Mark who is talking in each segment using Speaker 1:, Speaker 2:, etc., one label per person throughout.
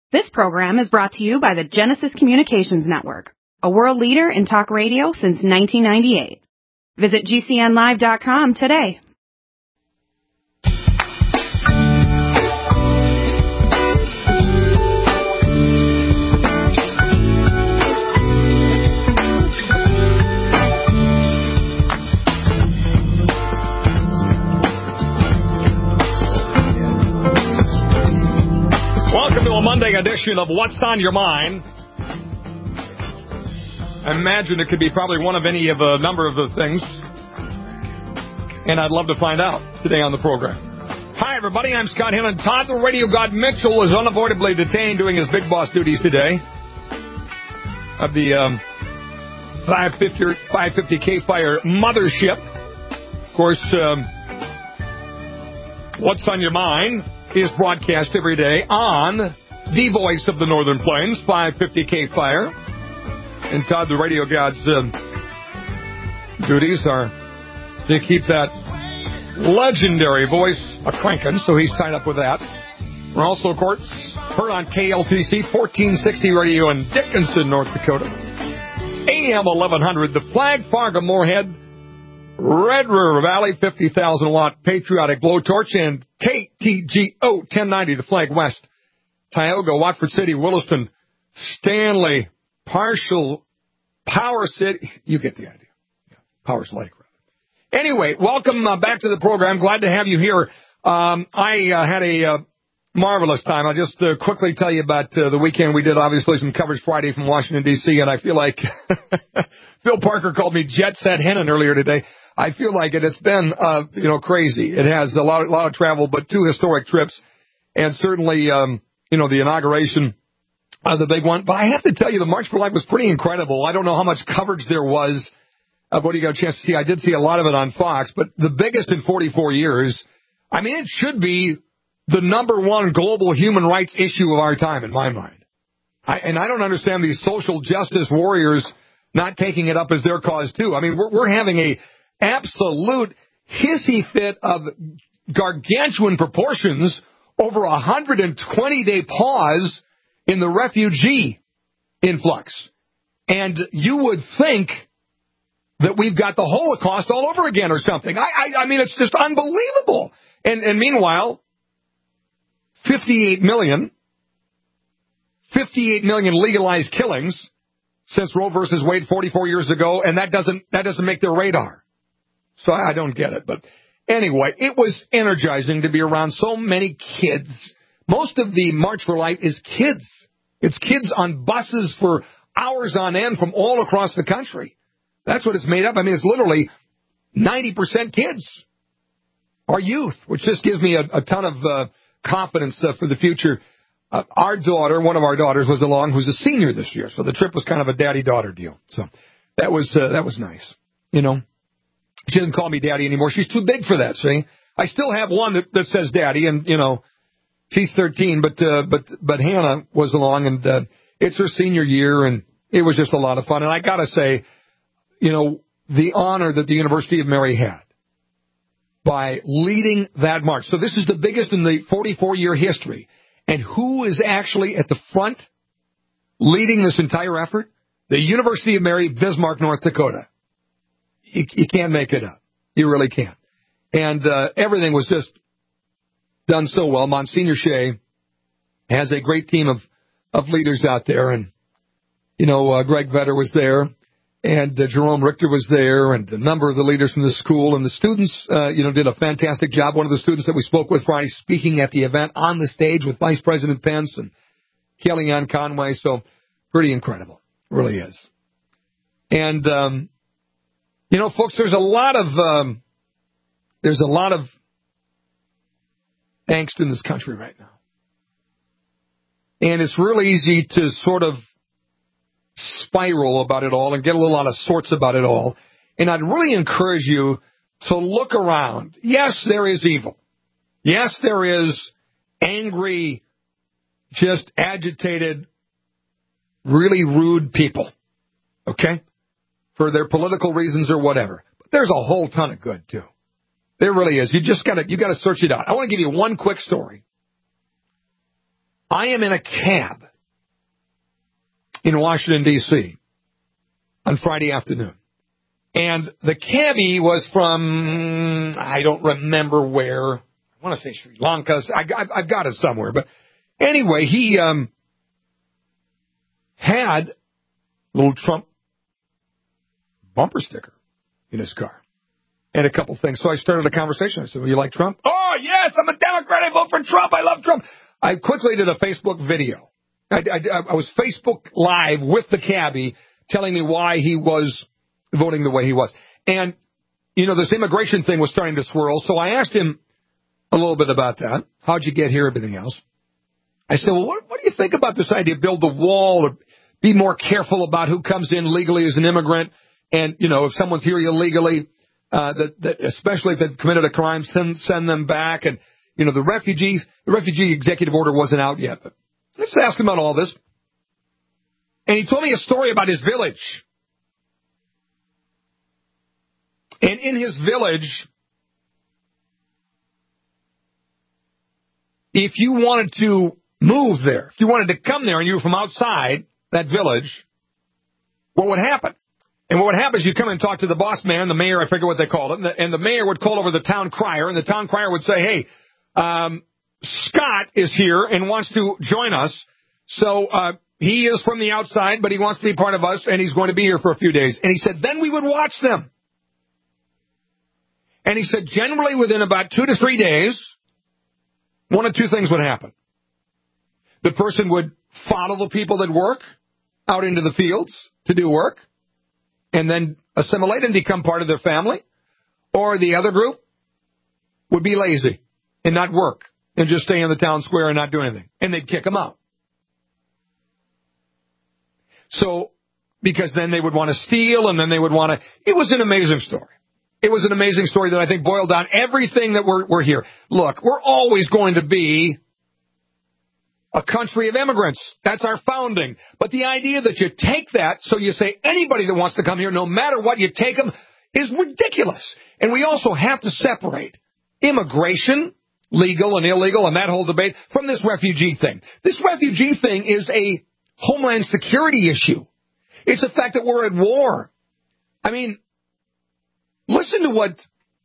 Speaker 1: This program is brought to you by the Genesis Communications Network, a world leader in talk radio since 1998. Visit GCNlive.com today.
Speaker 2: Welcome to a Monday edition of What's on Your Mind. I imagine it could be probably one of any of a number of the things, and I'd love to find out today on the program. Hi, everybody. I'm Scott Hinton. Todd the Radio God Mitchell is unavoidably detained doing his big boss duties today of the 550 K-Fire mothership. Of course, What's on Your Mind is broadcast every day on the voice of the Northern Plains, 550 K-Fire. And Todd, the Radio God's duties are to keep that legendary voice a-cranking, so he's tied up with that. We're also, of course, heard on KLTC 1460 Radio in Dickinson, North Dakota. AM 1100, the Flag, Fargo, Moorhead, Red River Valley, 50,000-watt patriotic blowtorch, and KTGO 1090, the Flag West, Tioga, Watford City, Williston, Stanley, Partial, Power City. You get the idea. Yeah, Powers Lake. Anyway, welcome back to the program. Glad to have you here. I had a marvelous time. I'll just quickly tell you about the weekend. We did, obviously, some coverage Friday from Washington, D.C., and I feel like Phil Parker called me Jet Set Hennon earlier today. I feel like it. It's been, crazy. It has a lot of travel, but two historic trips, and certainly, the inauguration of the big one. But I have to tell you, the March for Life was pretty incredible. I don't know how much coverage there was of what you got a chance to see. I did see a lot of it on Fox, but the biggest in 44 years. I mean, it should be the number one global human rights issue of our time, in my mind. I don't understand these social justice warriors not taking it up as their cause, too. I mean, we're having a absolute hissy fit of gargantuan proportions over a 120-day pause in the refugee influx. And you would think that we've got the Holocaust all over again or something. I mean, it's just unbelievable. And meanwhile, 58 million legalized killings since Roe versus Wade 44 years ago, and that doesn't make their radar. So I don't get it. But anyway, it was energizing to be around so many kids. Most of the March for Life is kids. It's kids on buses for hours on end from all across the country. That's what it's made up. I mean, it's literally 90% kids. Our youth, which just gives me a ton of confidence for the future. Our daughter, one of our daughters, was along, who's a senior this year. So the trip was kind of a daddy-daughter deal. So that was nice. You know, she doesn't call me daddy anymore. She's too big for that, see? I still have one that says daddy, and, she's 13, but Hannah was along, and it's her senior year, and it was just a lot of fun. And I got to say, the honor that the University of Mary had by leading that march. So this is the biggest in the 44-year history. And who is actually at the front leading this entire effort? The University of Mary, Bismarck, North Dakota. You can't make it up. You really can't. And everything was just done so well. Monsignor Shea has a great team of leaders out there. And, Greg Vetter was there. And Jerome Richter was there, and a number of the leaders from the school. And the students, did a fantastic job. One of the students that we spoke with Friday speaking at the event on the stage with Vice President Pence and Kellyanne Conway. So pretty incredible. It really is. And, folks, there's a lot of angst in this country right now. And it's really easy to sort of spiral about it all and get a little out of sorts about it all. And I'd really encourage you to look around. Yes, there is evil. Yes, there is angry, just agitated, really rude people. Okay? For their political reasons or whatever. But there's a whole ton of good too. There really is. You got to search it out. I want to give you one quick story. I am in a cab in Washington, D.C. on Friday afternoon. And the cabbie was from, I don't remember where. I want to say Sri Lanka. I've got it somewhere. But anyway, he had a little Trump bumper sticker in his car and a couple things. So I started a conversation. I said, well, you like Trump? Oh, yes, I'm a Democrat. I vote for Trump. I love Trump. I quickly did a Facebook video. I was Facebook Live with the cabbie telling me why he was voting the way he was. And, you know, this immigration thing was starting to swirl. So I asked him a little bit about that. How'd you get here? Everything else. I said, well, what do you think about this idea? Build the wall or be more careful about who comes in legally as an immigrant. And, you know, if someone's here illegally, that especially if they've committed a crime, send them back. And, you know, the refugee executive order wasn't out yet. But let's ask him about all this. And he told me a story about his village. And in his village, if you wanted to move there, if you wanted to come there and you were from outside that village, what would happen? And what would happen is you'd come and talk to the boss man, the mayor, I forget what they called it, and the mayor would call over the town crier, and the town crier would say, hey, Scott is here and wants to join us. So he is from the outside, but he wants to be part of us, and he's going to be here for a few days. And he said, then we would watch them. And he said, generally within about 2 to 3 days, one of two things would happen. The person would follow the people that work out into the fields to do work and then assimilate and become part of their family. Or the other group would be lazy and not work and just stay in the town square and not do anything. And they'd kick them out. So, because then they would want to steal and then they would want to... It was an amazing story. It was an amazing story that I think boiled down everything that we're here. Look, we're always going to be a country of immigrants. That's our founding. But the idea that you take that, so you say anybody that wants to come here, no matter what, you take them, is ridiculous. And we also have to separate immigration, legal and illegal, and that whole debate, from this refugee thing. This refugee thing is a homeland security issue. It's the fact that we're at war. I mean, listen to what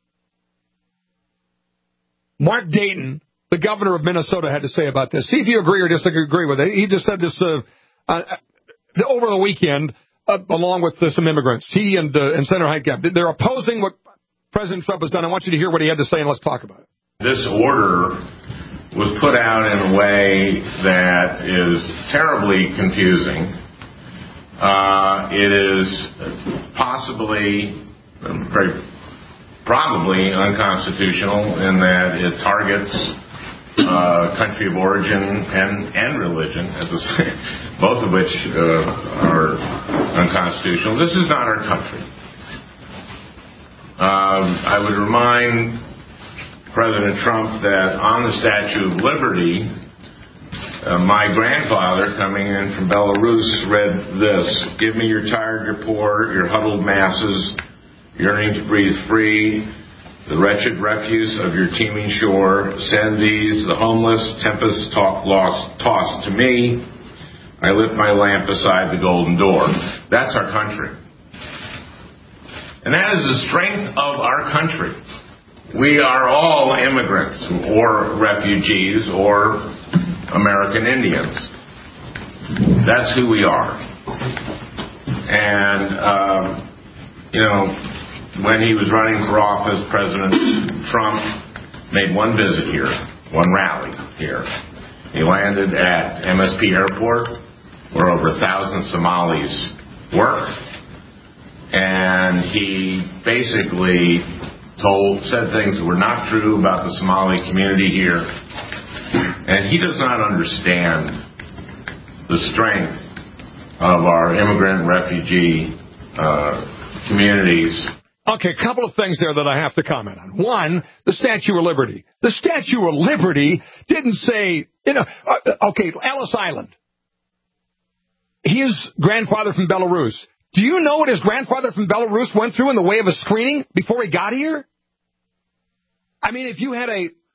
Speaker 2: Mark Dayton, the governor of Minnesota, had to say about this. See if you agree or disagree with it. He just said this over the weekend, along with some immigrants. He and Senator Heitkamp, they're opposing what President Trump has done. I want you to hear what he had to say, and let's talk about it.
Speaker 3: This order was put out in a way that is terribly confusing. It is possibly... very probably unconstitutional in that it targets country of origin and religion, both of which are unconstitutional. This is not our country. I would remind President Trump that on the Statue of Liberty, my grandfather, coming in from Belarus, read this: "Give me your tired, your poor, your huddled masses, yearning to breathe free, the wretched refuse of your teeming shore. Send these, the homeless, tempest-tossed to me. I lift my lamp beside the golden door." That's our country. And that is the strength of our country. We are all immigrants or refugees or American Indians. That's who we are. And, when he was running for office, President Trump made one visit here, one rally here. He landed at MSP Airport, where over 1,000 Somalis work, and he basically said things that were not true about the Somali community here. And he does not understand the strength of our immigrant and refugee communities.
Speaker 2: Okay, a couple of things there that I have to comment on. One, the Statue of Liberty. The Statue of Liberty didn't say, Ellis Island. His grandfather from Belarus. Do you know what his grandfather from Belarus went through in the way of a screening before he got here? I mean, if you had a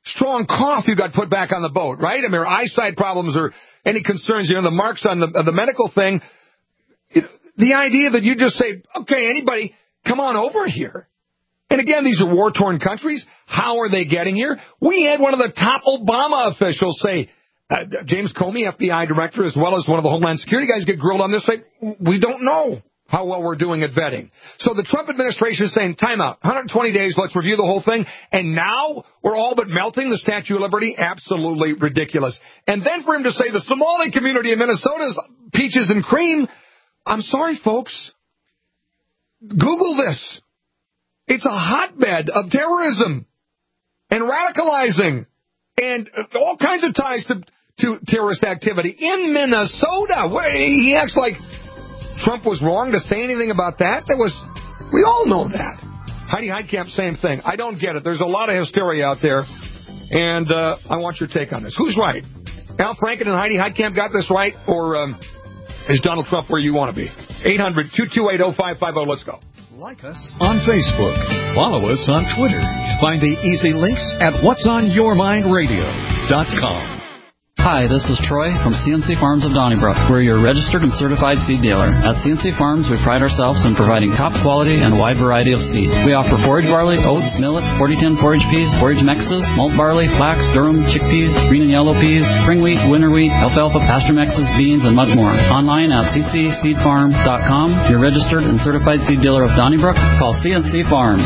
Speaker 2: strong cough, you got put back on the boat, right? I mean, or eyesight problems or any concerns, the marks on the medical thing. The idea that you just say, okay, anybody, come on over here. And again, these are war-torn countries. How are they getting here? We had one of the top Obama officials say, James Comey, FBI director, as well as one of the Homeland Security guys get grilled on this, say, we don't know how well we're doing at vetting. So the Trump administration is saying, time out, 120 days, let's review the whole thing. And now we're all but melting the Statue of Liberty? Absolutely ridiculous. And then for him to say the Somali community in Minnesota is peaches and cream, I'm sorry, folks. Google this. It's a hotbed of terrorism and radicalizing and all kinds of ties to terrorist activity in Minnesota. He acts like Trump was wrong to say anything about that. We all know that. Heidi Heitkamp, same thing. I don't get it. There's a lot of hysteria out there, and I want your take on this. Who's right? Al Franken and Heidi Heitkamp got this right, or is Donald Trump where you want to be? 800-228-0550. Let's go.
Speaker 4: Like us on Facebook. Follow us on Twitter. Find the easy links at whatsonyourmindradio.com.
Speaker 5: Hi, this is Troy from CNC Farms of Donnybrook. We're your registered and certified seed dealer. At CNC Farms, we pride ourselves in providing top quality and wide variety of seed. We offer forage barley, oats, millet, 4010 forage peas, forage mixes, malt barley, flax, durum, chickpeas, green and yellow peas, spring wheat, winter wheat, alfalfa, pasture mixes, beans, and much more. Online at ccseedfarm.com. Your registered and certified seed dealer of Donnybrook. Call CNC Farms,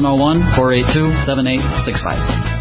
Speaker 5: 701-482-7865.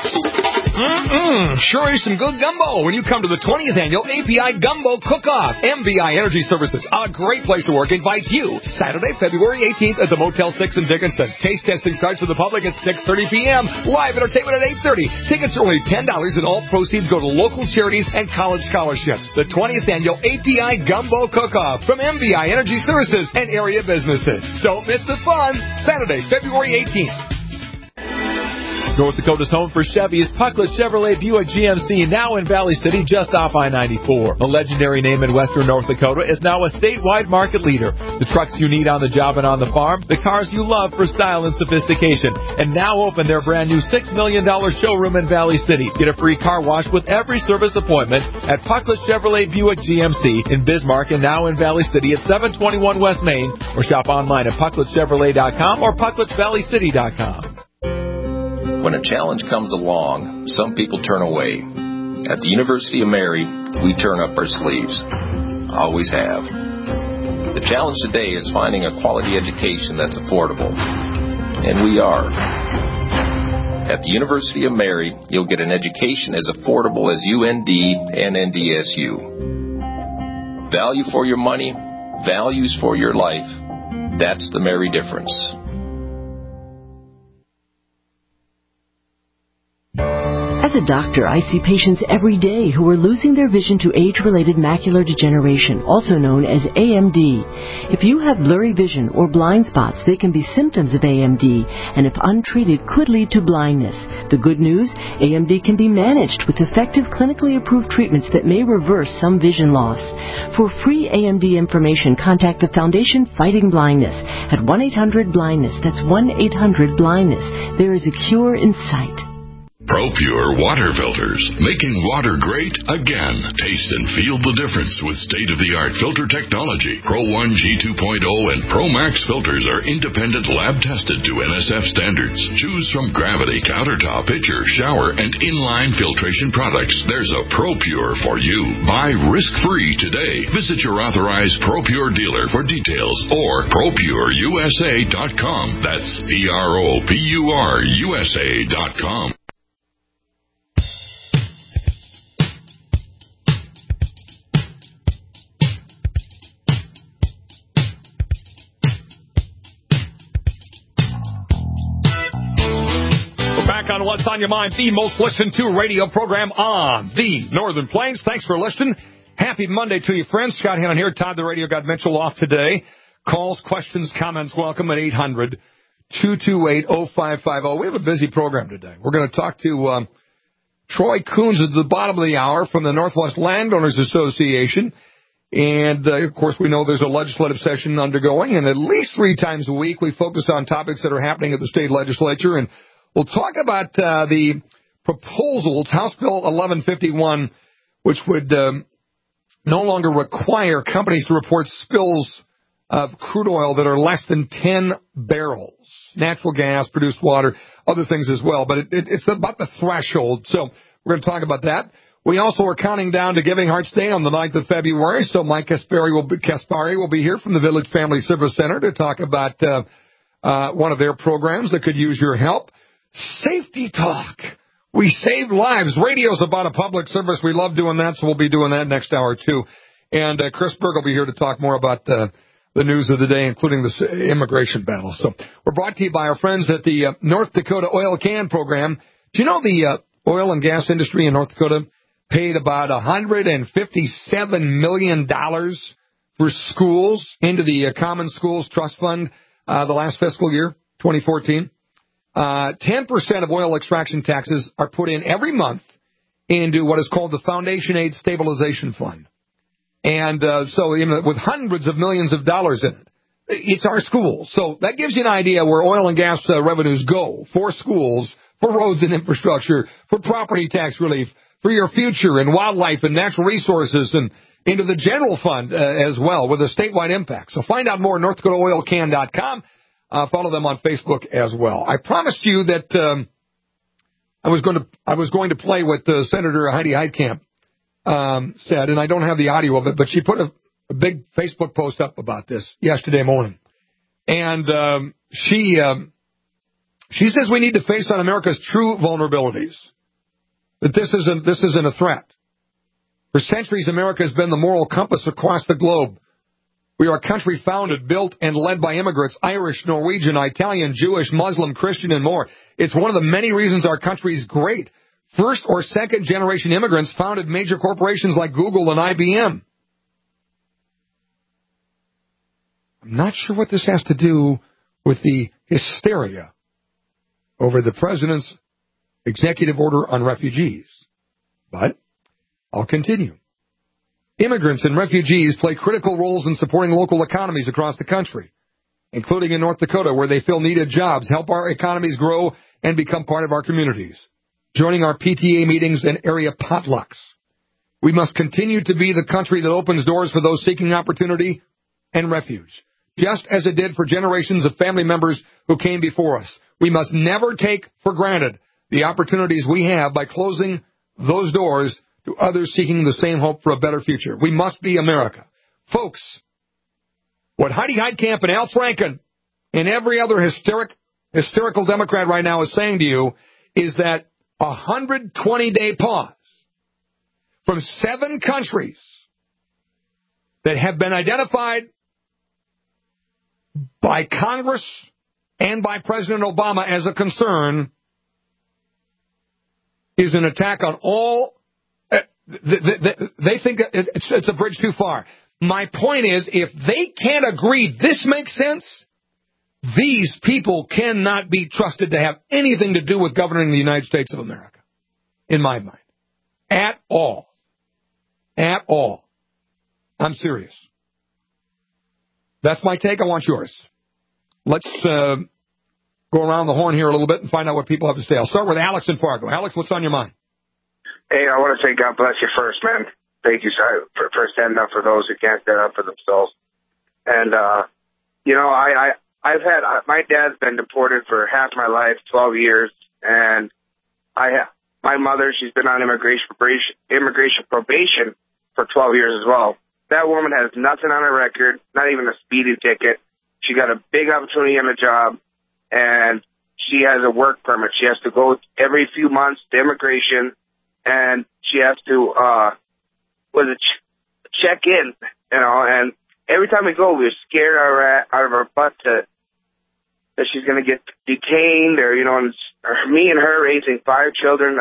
Speaker 2: Sure is some good gumbo when you come to the 20th annual API Gumbo Cook-Off. MBI Energy Services, a great place to work, invites you Saturday, February 18th at the Motel 6 in Dickinson. Taste testing starts for the public at 6:30 p.m. Live entertainment at 8:30. Tickets are only $10 and all proceeds go to local charities and college scholarships. The 20th annual API Gumbo Cook-Off from MBI Energy Services and area businesses. Don't miss the fun. Saturday, February 18th.
Speaker 6: North Dakota's home for Chevy is Pucklet Chevrolet Buick GMC, now in Valley City, just off I-94. A legendary name in western North Dakota is now a statewide market leader. The trucks you need on the job and on the farm, the cars you love for style and sophistication. And now open their brand new $6 million showroom in Valley City. Get a free car wash with every service appointment at Pucklet Chevrolet Buick GMC in Bismarck and now in Valley City at 721 West Main, or shop online at PuckletChevrolet.com or PuckletValleyCity.com.
Speaker 7: When a challenge comes along, some people turn away. At the University of Mary, we turn up our sleeves. Always have. The challenge today is finding a quality education that's affordable. And we are. At the University of Mary, you'll get an education as affordable as UND and NDSU. Value for your money, values for your life. That's the Mary difference.
Speaker 8: As a doctor, I see patients every day who are losing their vision to age-related macular degeneration, also known as AMD. If you have blurry vision or blind spots, they can be symptoms of AMD, and if untreated, could lead to blindness. The good news, AMD can be managed with effective clinically approved treatments that may reverse some vision loss. For free AMD information, contact the Foundation Fighting Blindness at 1-800-BLINDNESS. That's 1-800-BLINDNESS. There is a cure in sight.
Speaker 9: ProPure water filters, making water great again. Taste and feel the difference with state-of-the-art filter technology. Pro 1 G2.0 and Pro Max filters are independent lab-tested to NSF standards. Choose from Gravity, Countertop, Pitcher, Shower, and Inline filtration products. There's a ProPure for you. Buy risk-free today. Visit your authorized ProPure dealer for details or ProPureUSA.com. That's ProPureUSA.com.
Speaker 2: Back on What's on Your Mind, the most listened to radio program on the Northern Plains. Thanks for listening. Happy Monday to you, friends. Scott Hannon here. Todd the Radio got Mitchell off today. Calls, questions, comments, welcome at 800-228-0550. We have a busy program today. We're going to talk to Troy Coons at the bottom of the hour from the Northwest Landowners Association. And, of course, we know there's a legislative session undergoing, and at least 3 times a week we focus on topics that are happening at the state legislature. And we'll talk about the proposals, House Bill 1151, which would no longer require companies to report spills of crude oil that are less than 10 barrels. Natural gas, produced water, other things as well. But it's about the threshold. So we're going to talk about that. We also are counting down to Giving Hearts Day on the 9th of February. So Mike Kaspari will be here from the Village Family Service Center to talk about one of their programs that could use your help. Safety Talk. We save lives. Radio's about a public service. We love doing that, so we'll be doing that next hour, too. And Chris Berg will be here to talk more about the news of the day, including the immigration battle. So we're brought to you by our friends at the North Dakota Oil Can Program. Do you know the oil and gas industry in North Dakota paid about $157 million for schools into the Common Schools Trust Fund the last fiscal year, 2014? 10% of oil extraction taxes are put in every month into what is called the Foundation Aid Stabilization Fund. And so with hundreds of millions of dollars in it, it's our schools. So that gives you an idea where oil and gas revenues go for schools, for roads and infrastructure, for property tax relief, for your future and wildlife and natural resources, and into the general fund as well with a statewide impact. So find out more at NorthDakotaOilCan.com. Follow them on Facebook as well. I promised you that I was going to play what Senator Heidi Heitkamp said, and I don't have the audio of it, but she put a big Facebook post up about this yesterday morning. And she says we need to face on America's true vulnerabilities, that this isn't a threat. For centuries, America has been the moral compass across the globe. We are a country founded, built, and led by immigrants, Irish, Norwegian, Italian, Jewish, Muslim, Christian, and more. It's one of the many reasons our country is great. First or second generation immigrants founded major corporations like Google and IBM. I'm not sure what this has to do with the hysteria over the president's executive order on refugees, but I'll continue. Immigrants and refugees play critical roles in supporting local economies across the country, including in North Dakota, where they fill needed jobs, help our economies grow, and become part of our communities, joining our PTA meetings and area potlucks. We must continue to be the country that opens doors for those seeking opportunity and refuge, just as it did for generations of family members who came before us. We must never take for granted the opportunities we have by closing those doors to others seeking the same hope for a better future. We must be America. Folks, what Heidi Heitkamp and Al Franken and every other hysterical Democrat right now is saying to you is that a 120-day pause from 7 countries that have been identified by Congress and by President Obama as a concern is an attack on all. They think it's a bridge too far. My point is, if they can't agree this makes sense, these people cannot be trusted to have anything to do with governing the United States of America, in my mind. At all. At all. I'm serious. That's my take. I want yours. Let's go around the horn here a little bit and find out what people have to say. I'll start with Alex in Fargo. Alex, what's on your mind?
Speaker 10: Hey, I want to say God bless you first, man. Thank you for standing up for those who can't stand up for themselves. And, my dad's been deported for half my life, 12 years, and my mother, she's been on immigration probation for 12 years as well. That woman has nothing on her record, not even a speeding ticket. She got a big opportunity on the job, and she has a work permit. She has to go every few months to immigration, and she has to check in, and every time we go, we're scared out of our butt that she's going to get detained, or and me and her raising 5 children.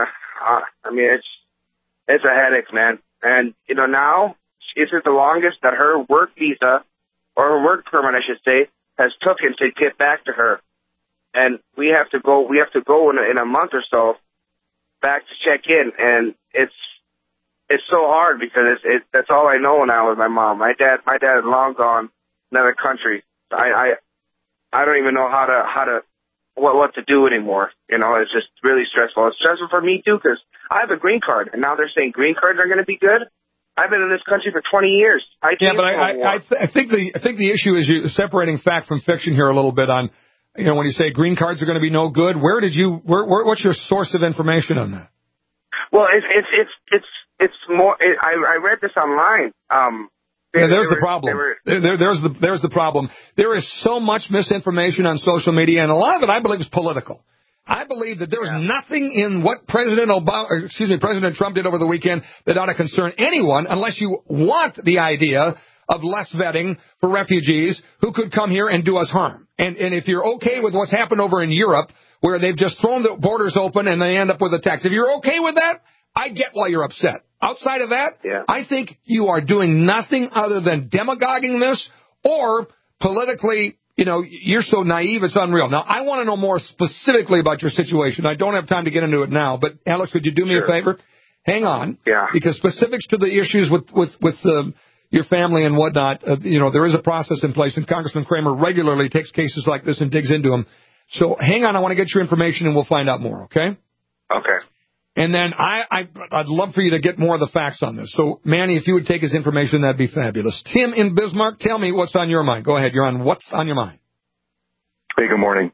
Speaker 10: It's a headache, man. And now this is the longest that her work visa, or her work permit, I should say, has taken to get back to her. And we have to go in a month or so back to check in, and it's so hard because that's all I know now with my mom. My dad is long gone, another country. I don't even know how to what to do anymore. You know, it's just really stressful. It's stressful for me, too, because I have a green card, and now they're saying green cards are going to be good. I've been in this country for 20 years. I think the issue is you separating fact from fiction here a little bit on, you know, when you say green cards are going to be no good. What's your source of information on that? Well, it's more. I read this online.
Speaker 2: There's the problem. There's the problem. There is so much misinformation on social media, and a lot of it, I believe, is political. I believe that there was nothing in what President Trump did over the weekend that ought to concern anyone, unless you want the idea of less vetting for refugees who could come here and do us harm. And if you're okay with what's happened over in Europe, where they've just thrown the borders open and they end up with attacks, if you're okay with that, I get why you're upset. Outside of that, I think you are doing nothing other than demagoguing this or politically, you know, you're so naive, it's unreal. Now, I want to know more specifically about your situation. I don't have time to get into it now, but Alex, would you do me a favor? Hang on. Yeah. Because specifics to the issues with your family and whatnot, you know, there is a process in place, and Congressman Kramer regularly takes cases like this and digs into them. So hang on, I want to get your information, and we'll find out more, okay? Okay. And then I'd love for you to get more of the facts on this. So, Manny, if you would take his information, that'd be fabulous. Tim in Bismarck, tell me what's on your mind. Go ahead. You're on What's on Your Mind.
Speaker 11: Hey, good morning.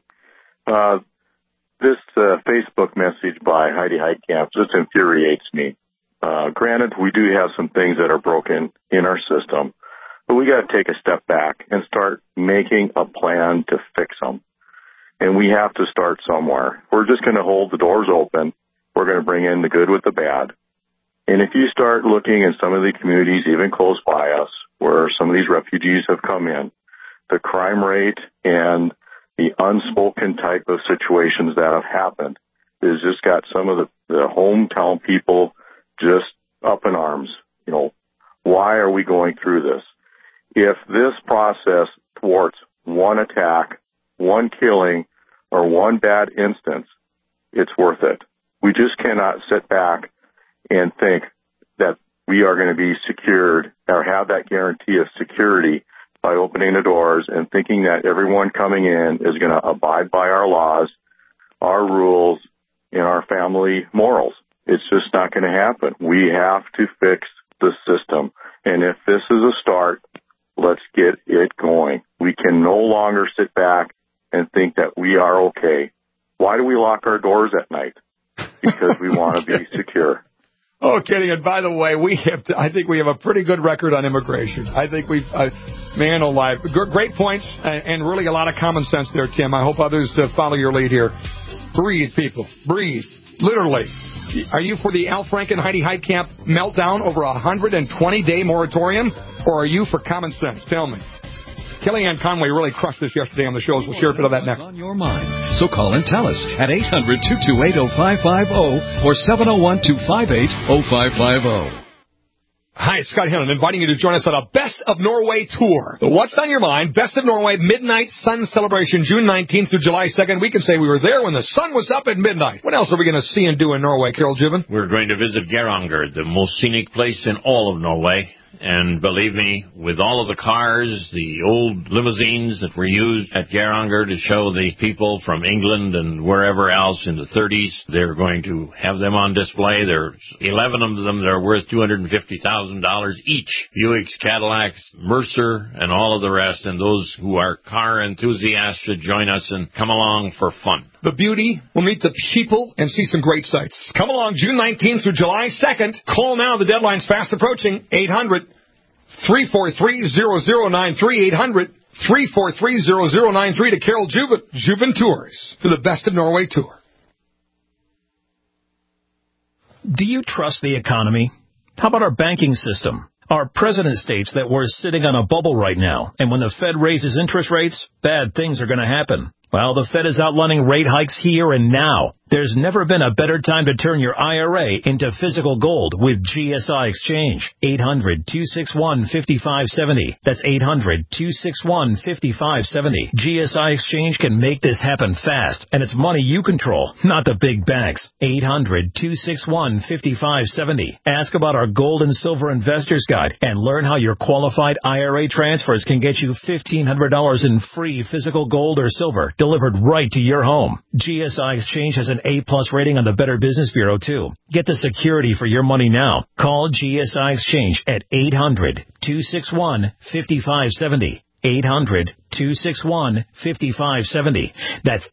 Speaker 11: This Facebook message by Heidi Heitkamp just infuriates me. Granted, we do have some things that are broken in our system, but we got to take a step back and start making a plan to fix them. And we have to start somewhere. We're just going to hold the doors open. We're going to bring in the good with the bad. And if you start looking in some of the communities, even close by us, where some of these refugees have come in, the crime rate and the unspoken type of situations that have happened has just got some of the hometown people just up in arms. You know, why are we going through this? If this process thwarts one attack, one killing, or one bad instance, it's worth it. We just cannot sit back and think that we are going to be secured or have that guarantee of security by opening the doors and thinking that everyone coming in is going to abide by our laws, our rules, and our family morals. It's just not going to happen. We have to fix the system. And if this is a start, let's get it going. We can no longer sit back and think that we are okay. Why do we lock our doors at night? Because we want to be secure.
Speaker 2: Oh, kidding. And by the way, I think we have a pretty good record on immigration. I think man alive. Great points and really a lot of common sense there, Tim. I hope others follow your lead here. Breathe, people. Breathe. Literally. Are you for the Al Franken, Heidi Heitkamp meltdown over a 120-day moratorium, or are you for common sense? Tell me. Kellyanne Conway really crushed this yesterday on the shows. We'll share a bit of that next.
Speaker 4: On your mind. So call and tell us at 800-228-0550 or 701-258-0550.
Speaker 2: Hi, it's Scott Hinton inviting you to join us on a Best of Norway tour. The What's on Your Mind Best of Norway Midnight Sun Celebration, June 19th through July 2nd. We can say we were there when the sun was up at midnight. What else are we going to see and do in Norway, Carol Juven?
Speaker 12: We're going to visit Geiranger, the most scenic place in all of Norway. And believe me, with all of the cars, the old limousines that were used at Geiranger to show the people from England and wherever else in the 30s, they're going to have them on display. There's 11 of them that are worth $250,000 each. Buicks, Cadillacs, Mercer, and all of the rest. And those who are car enthusiasts should join us and come along for fun.
Speaker 2: The beauty, we'll meet the people and see some great sights. Come along June 19th through July 2nd. Call now. The deadline's fast approaching. 800-343-0093. 800-343-0093 to Carol Juven Tours for the Best of Norway tour.
Speaker 13: Do you trust the economy? How about our banking system? Our president states that we're sitting on a bubble right now, and when the Fed raises interest rates, bad things are going to happen. Well, the Fed is outlining rate hikes here and now. There's never been a better time to turn your IRA into physical gold with GSI Exchange. 800-261-5570. That's 800-261-5570. GSI Exchange can make this happen fast, and it's money you control, not the big banks. 800-261-5570. Ask about our Gold and Silver Investors Guide and learn how your qualified IRA transfers can get you $1,500 in free physical gold or silver delivered right to your home. GSI Exchange has an A-plus rating on the Better Business Bureau, too. Get the security for your money now. Call GSI Exchange at 800-261-5570. 800-261-5570. That's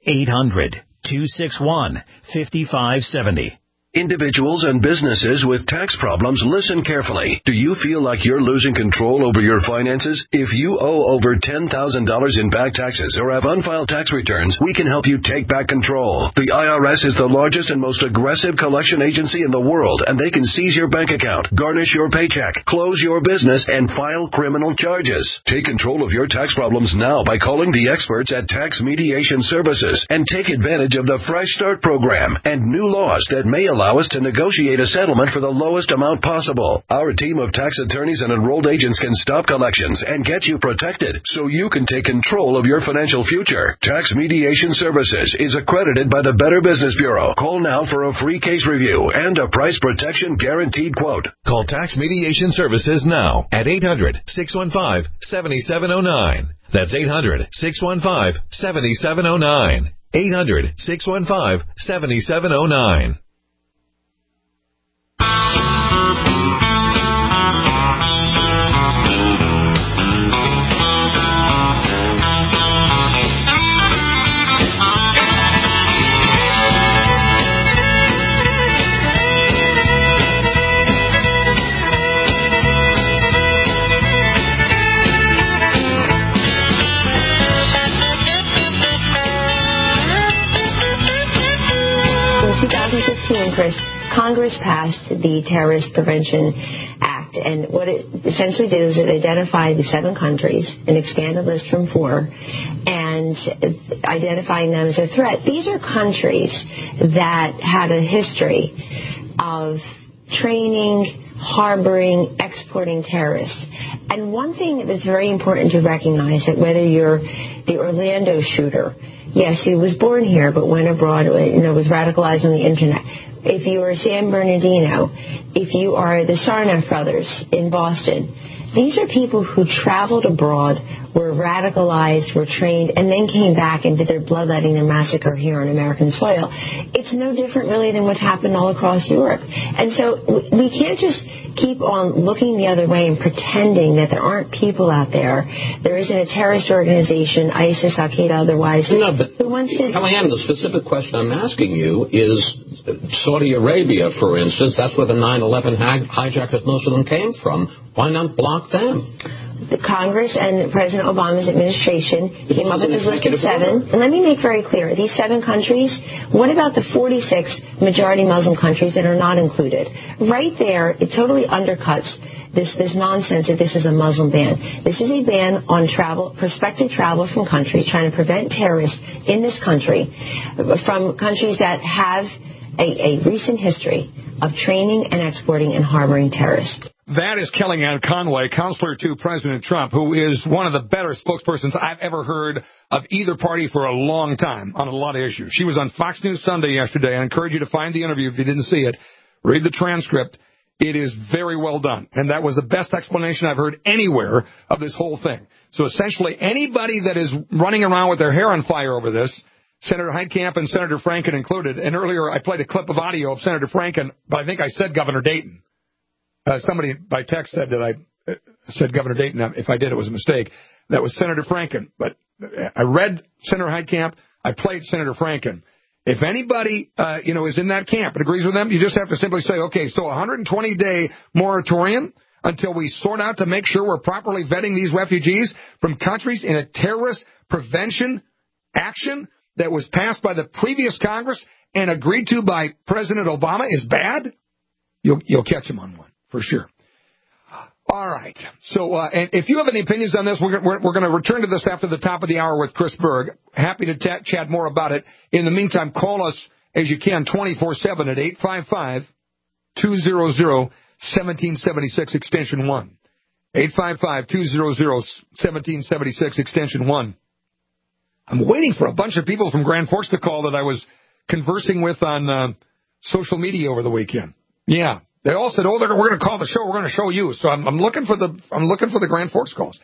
Speaker 13: 800-261-5570.
Speaker 14: Individuals and businesses with tax problems, listen carefully. Do you feel like you're losing control over your finances? If you owe over $10,000 in back taxes or have unfiled tax returns, we can help you take back control. The IRS is the largest and most aggressive collection agency in the world, and they can seize your bank account, garnish your paycheck, close your business, and file criminal charges. Take control of your tax problems now by calling the experts at Tax Mediation Services and take advantage of the Fresh Start program and new laws that may allow us to negotiate a settlement for the lowest amount possible. Our team of tax attorneys and enrolled agents can stop collections and get you protected so you can take control of your financial future. Tax Mediation Services is accredited by the Better Business Bureau. Call now for a free case review and a price protection guaranteed quote.
Speaker 6: Call Tax Mediation Services now at 800-615-7709. That's 800-615-7709. 800-615-7709.
Speaker 15: Congress passed the Terrorist Prevention Act, and what it essentially did is it identified the 7 countries, an expanded list from 4, and identifying them as a threat. These are countries that had a history of training, harboring, exporting terrorists. And one thing that is very important to recognize, that whether you're the Orlando shooter, yes, he was born here, but went abroad, was radicalized on the internet. If you are San Bernardino, if you are the Sarnoff brothers in Boston, these are people who traveled abroad, were radicalized, were trained, and then came back and did their bloodletting and massacre here on American soil. It's no different, really, than what happened all across Europe. And so we can't just keep on looking the other way and pretending that there aren't people out there. There isn't a terrorist organization, ISIS, Al-Qaeda, otherwise.
Speaker 16: No, but Kellyanne, the specific question I'm asking you is Saudi Arabia, for instance. That's where the 9/11 hijackers, most of them came from. Why not block them?
Speaker 15: The Congress and President Obama's administration came up with this list of 7. And let me make very clear, these 7 countries, what about the 46 majority Muslim countries that are not included? Right there, it totally undercuts this nonsense that this is a Muslim ban. This is a ban on prospective travel from countries trying to prevent terrorists in this country from countries that have a recent history of training and exporting and harboring terrorists.
Speaker 2: That is Kellyanne Conway, counselor to President Trump, who is one of the better spokespersons I've ever heard of either party for a long time on a lot of issues. She was on Fox News Sunday yesterday. I encourage you to find the interview if you didn't see it. Read the transcript. It is very well done. And that was the best explanation I've heard anywhere of this whole thing. So essentially, anybody that is running around with their hair on fire over this, Senator Heitkamp and Senator Franken included, and earlier I played a clip of audio of Senator Franken, but I think I said Governor Dayton. Somebody by text said that I said Governor Dayton. If I did, it was a mistake. That was Senator Franken. But I read Senator Heitkamp. I played Senator Franken. If anybody, is in that camp and agrees with them, you just have to simply say, okay, so 120-day moratorium until we sort out to make sure we're properly vetting these refugees from countries in a terrorist prevention action that was passed by the previous Congress and agreed to by President Obama is bad. You'll catch him on one. For sure. All right. So, and if you have any opinions on this, we're going to return to this after the top of the hour with Chris Berg. Happy to chat more about it. In the meantime, call us as you can 24/7 at 855-200-1776 extension 1. 855-200-1776 extension 1. I'm waiting for a bunch of people from Grand Forks to call that I was conversing with on social media over the weekend. Yeah, they all said, "Oh, we're going to call the show. We're going to show you." So I'm looking for the Grand Forks calls.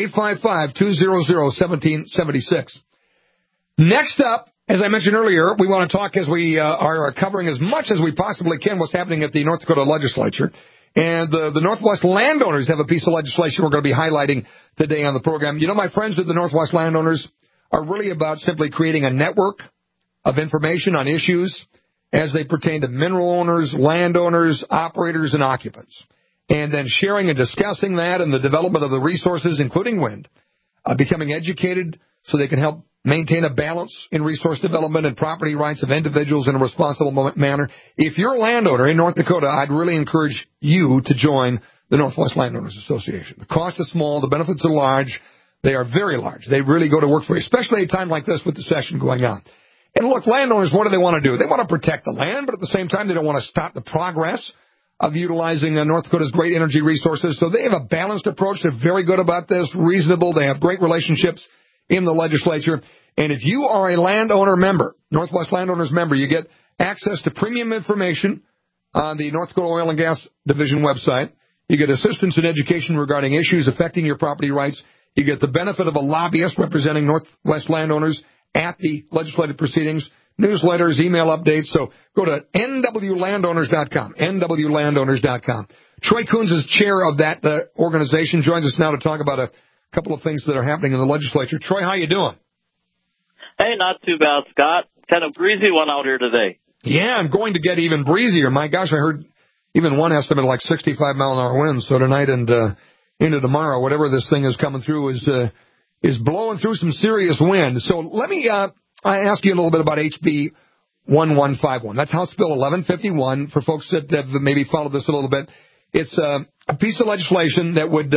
Speaker 2: 855-200-1776. Next up, as I mentioned earlier, we want to talk, as we are covering as much as we possibly can, what's happening at the North Dakota legislature. And the Northwest landowners have a piece of legislation we're going to be highlighting today on the program. You know, my friends at the Northwest landowners are really about simply creating a network of information on issues as they pertain to mineral owners, landowners, operators, and occupants. And then sharing and discussing that and the development of the resources, including wind, becoming educated so they can help maintain a balance in resource development and property rights of individuals in a responsible manner. If you're a landowner in North Dakota, I'd really encourage you to join the Northwest Landowners Association. The cost is small. The benefits are large. They are very large. They really go to work for you, especially at a time like this with the session going on. And look, landowners, what do they want to do? They want to protect the land, but at the same time, they don't want to stop the progress of utilizing North Dakota's great energy resources. So they have a balanced approach. They're very good about this, reasonable. They have great relationships in the legislature. And if you are a landowner member, Northwest Landowners member, you get access to premium information on the North Dakota Oil and Gas Division website. You get assistance and education regarding issues affecting your property rights. You get the benefit of a lobbyist representing Northwest landowners at the legislative proceedings, newsletters, email updates. So go to nwlandowners.com, nwlandowners.com. Troy Coons is chair of that organization, joins us now to talk about a couple of things that are happening in the legislature. Troy, how you doing?
Speaker 17: Hey, not too bad, Scott. Kind of breezy one out here today.
Speaker 2: Yeah, I'm going to get even breezier. My gosh, I heard even one estimate like 65-mile-an-hour winds. So tonight and into tomorrow, whatever this thing is coming through is blowing through some serious wind. So let me I ask you a little bit about HB 1151. That's House Bill 1151 for folks that have maybe followed this a little bit. It's a piece of legislation that would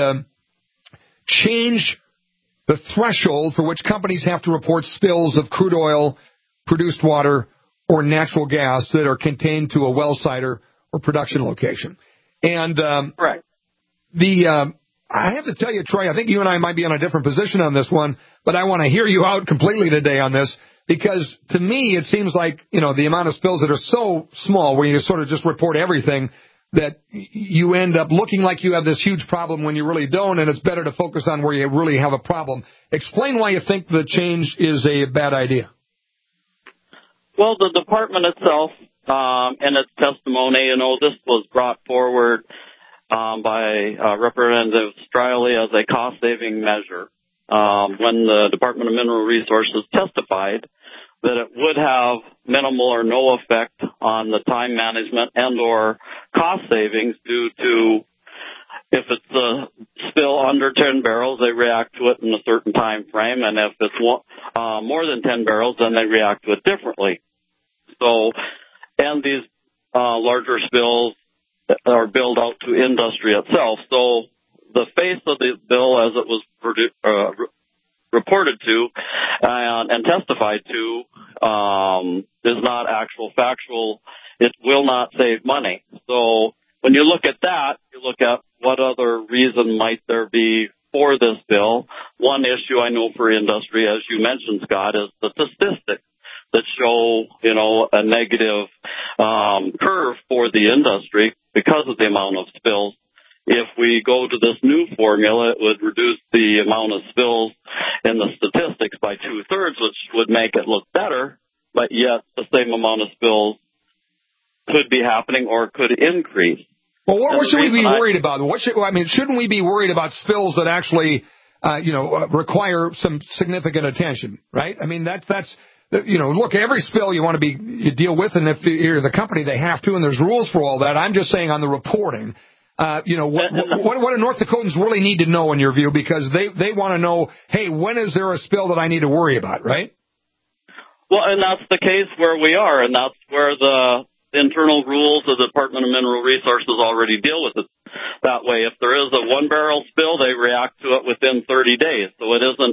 Speaker 2: change the threshold for which companies have to report spills of crude oil, produced water, or natural gas that are contained to a well site or production location. And
Speaker 17: right.
Speaker 2: I have to tell you, Troy, I think you and I might be in a different position on this one, but I want to hear you out completely today on this, because to me it seems like, you know, the amount of spills that are so small where you sort of just report everything that you end up looking like you have this huge problem when you really don't, and it's better to focus on where you really have a problem. Explain why you think the change is a bad idea.
Speaker 17: Well, the department itself, in its testimony, you know, this was brought forward by Representative Straley as a cost-saving measure when the Department of Mineral Resources testified that it would have minimal or no effect on the time management and or cost savings due to if it's a spill under 10 barrels, they react to it in a certain time frame, and if it's more than 10 barrels, then they react to it differently. So, and these larger spills are billed out to industry itself. So the face of the bill as it was reported to and testified to is not actual factual. It will not save money. So when you look at that, you look at what other reason might there be for this bill. One issue I know for industry, as you mentioned, Scott, is the statistics that show, you know, a negative curve for the industry because of the amount of spills. If we go to this new formula, it would reduce the amount of spills in the statistics by 2/3, which would make it look better, but yet the same amount of spills could be happening or could increase.
Speaker 2: Well, what should we be worried about? Shouldn't we be worried about spills that actually, require some significant attention, right? I mean, that's look, every spill you deal with, and if you're the company, they have to, and there's rules for all that. I'm just saying on the reporting. What do North Dakotans really need to know in your view? Because they want to know, hey, when is there a spill that I need to worry about, right?
Speaker 17: Well, and that's the case where we are, and that's where the internal rules of the Department of Mineral Resources already deal with it that way. If there is a 1 barrel spill, they react to it within 30 days. So it isn't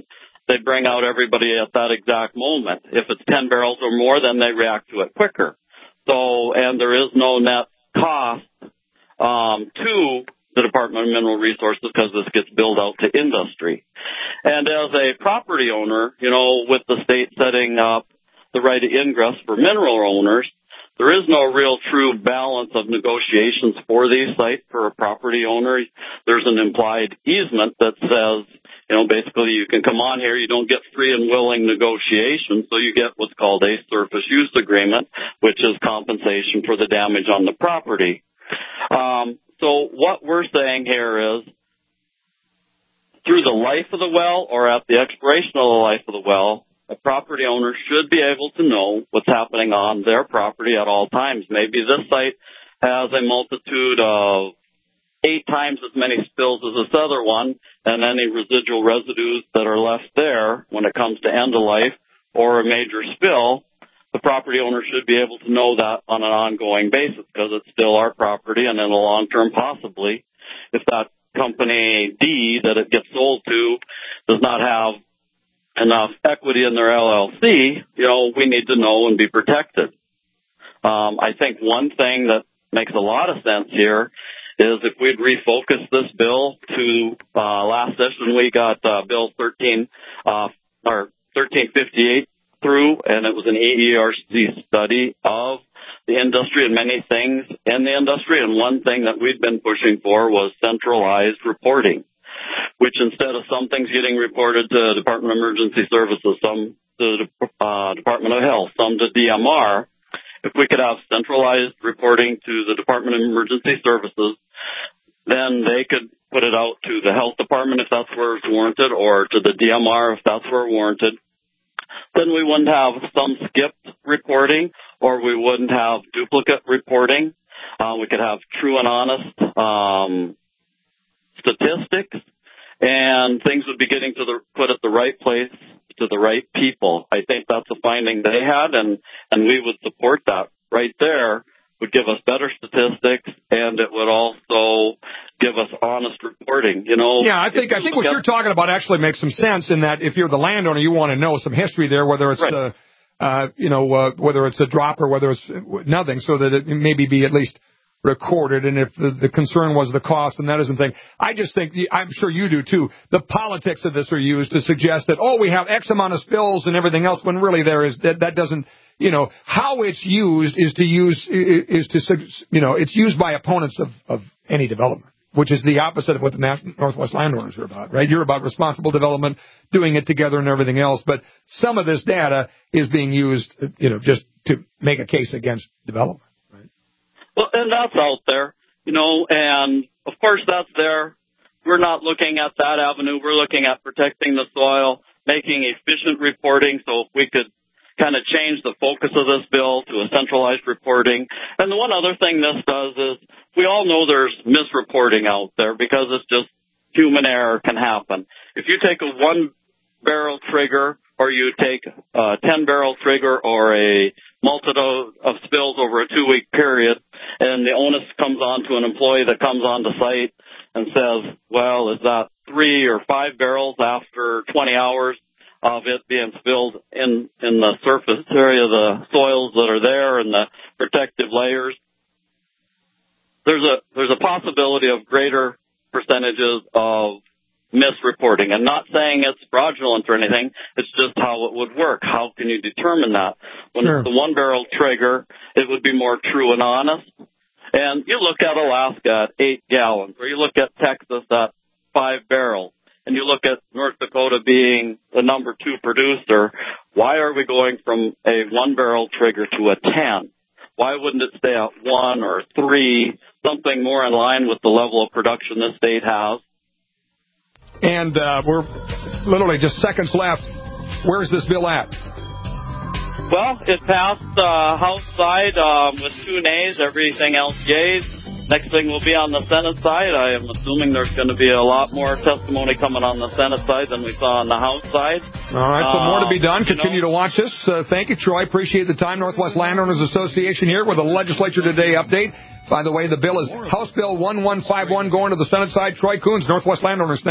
Speaker 17: they bring out everybody at that exact moment. If it's 10 barrels or more, then they react to it quicker. So, and there is no net cost to the Department of Mineral Resources because this gets billed out to industry. And as a property owner, you know, with the state setting up the right of ingress for mineral owners, there is no real true balance of negotiations for these sites for a property owner. There's an implied easement that says, you know, basically you can come on here, you don't get free and willing negotiations, so you get what's called a surface use agreement, which is compensation for the damage on the property. So what we're saying here is, through the life of the well or at the expiration of the life of the well, a property owner should be able to know what's happening on their property at all times. Maybe this site has a multitude of 8 times as many spills as this other one, and any residual residues that are left there when it comes to end of life or a major spill, the property owner should be able to know that on an ongoing basis because it's still our property, and in the long term, possibly, if that company D that it gets sold to does not have enough equity in their LLC, you know, we need to know and be protected. I think one thing that makes a lot of sense here is if we'd refocus this bill to last session, we got Bill 1358 through, and it was an AERC study of the industry and many things in the industry. And one thing that we'd been pushing for was centralized reporting, which instead of some things getting reported to Department of Emergency Services, some to the Department of Health, some to DMR, if we could have centralized reporting to the Department of Emergency Services, then they could put it out to the Health Department if that's where it's warranted, or to the DMR if that's where warranted. Then we wouldn't have some skipped reporting, or we wouldn't have duplicate reporting. We could have true and honest statistics, and things would be getting put at the right place to the right people. I think that's a finding they had, and we would support that. Right there would give us better statistics, and it would also give us honest reporting. You know.
Speaker 2: Yeah, I think what you're talking about actually makes some sense in that if you're the landowner, you want to know some history there, whether it's
Speaker 17: right.
Speaker 2: whether it's a drop or whether it's nothing, so that it maybe be at least recorded. And if the concern was the cost, and that isn't thing. I just think, I'm sure you do too, the politics of this are used to suggest that, oh, we have X amount of spills and everything else, when really there is, that doesn't, you know, how it's used it's used by opponents of any development, which is the opposite of what the Northwest landowners are about, right? You're about responsible development, doing it together and everything else, but some of this data is being used, you know, just to make a case against development.
Speaker 17: Well, and that's out there, you know, and of course that's there. We're not looking at that avenue. We're looking at protecting the soil, making efficient reporting. So if we could kind of change the focus of this bill to a centralized reporting. And the one other thing this does is we all know there's misreporting out there because it's just human error can happen. If you take a 1-barrel trigger, or you take a 10-barrel trigger, or a multitude of spills over a 2-week period, and the onus comes on to an employee that comes on the site and says, well, is that 3 or 5 barrels after 20 hours of it being spilled in the surface area of the soils that are there and the protective layers? There's a possibility of greater percentages of misreporting. I'm not saying it's fraudulent or anything. It's just how it would work. How can you determine that? When
Speaker 2: Sure.
Speaker 17: it's the 1-barrel trigger, it would be more true and honest. And you look at Alaska at 8 gallons, or you look at Texas at 5 barrels, and you look at North Dakota being the number 2 producer. Why are we going from a 1-barrel trigger to a 10? Why wouldn't it stay at 1 or 3, something more in line with the level of production this state has?
Speaker 2: And we're literally just seconds left. Where's this bill at?
Speaker 17: Well, it passed House side with 2 nays, everything else yays. Next thing will be on the Senate side. I am assuming there's going to be a lot more testimony coming on the Senate side than we saw on the House side.
Speaker 2: All right, so more to be done. Continue to watch this. Thank you, Troy. Appreciate the time. Northwest Landowners Association here with a Legislature Today update. By the way, the bill is House Bill 1151 going to the Senate side. Troy Coons, Northwest Landowners, thank you.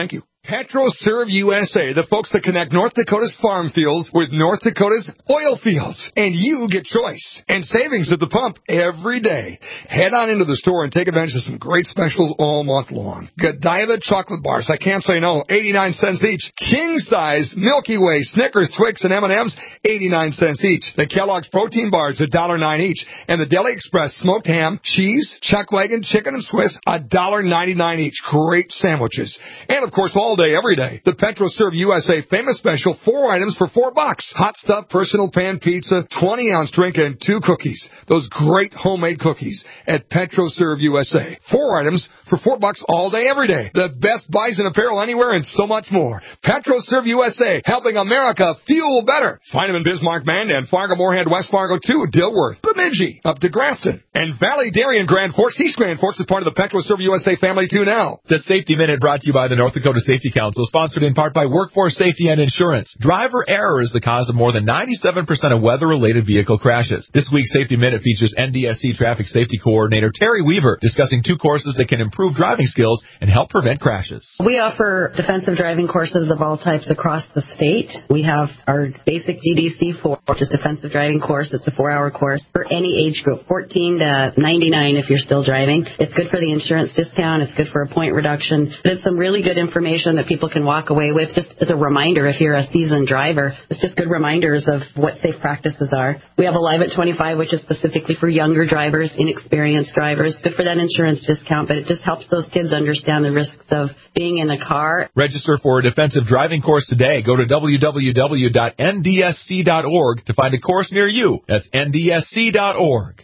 Speaker 2: PetroServe USA, the folks that connect North Dakota's farm fields with North Dakota's oil fields. And you get choice and savings at the pump every day. Head on into the store and take advantage of some great specials all month long. Godiva chocolate bars, I can't say no, 89 cents each. King size Milky Way, Snickers, Twix, and M&Ms, 89 cents each. The Kellogg's protein bars, $1.09 each. And the Deli Express smoked ham, cheese, chuck wagon, chicken, and Swiss, $1.99 each. Great sandwiches. And of course, all day, every day, the PetroServe USA famous special, 4 items for $4. Hot stuff, personal pan pizza, 20-ounce drink, and 2 cookies. Those great homemade cookies at PetroServe USA. 4 items for $4 all day, every day. The best buys in apparel anywhere and so much more. PetroServe USA, helping America fuel better. Find them in Bismarck, Mandan, Fargo, Moorhead, West Fargo, too, Dilworth, Bemidji, up to Grafton, and Valley Dairy and Grand Forks. East Grand Forks is part of the PetroServe USA family, too, now.
Speaker 6: The Safety Minute brought to you by the North Dakota Safety Council, sponsored in part by Workforce Safety and Insurance. Driver error is the cause of more than 97% of weather-related vehicle crashes. This week's Safety Minute features NDSC Traffic Safety Coordinator Terry Weaver discussing 2 courses that can improve driving skills and help prevent crashes.
Speaker 18: We offer defensive driving courses of all types across the state. We have our basic GDC4, which is defensive driving course. It's a 4-hour course for any age group, 14 to 99 if you're still driving. It's good for the insurance discount. It's good for a point reduction. But it's some really good information that people can walk away with just as a reminder if you're a seasoned driver. It's just good reminders of what safe practices are. We have a Live at 25, which is specifically for younger drivers, inexperienced drivers. Good for that insurance discount, but it just helps those kids understand the risks of being in a car.
Speaker 6: Register for a defensive driving course today. Go to www.ndsc.org to find a course near you. That's ndsc.org.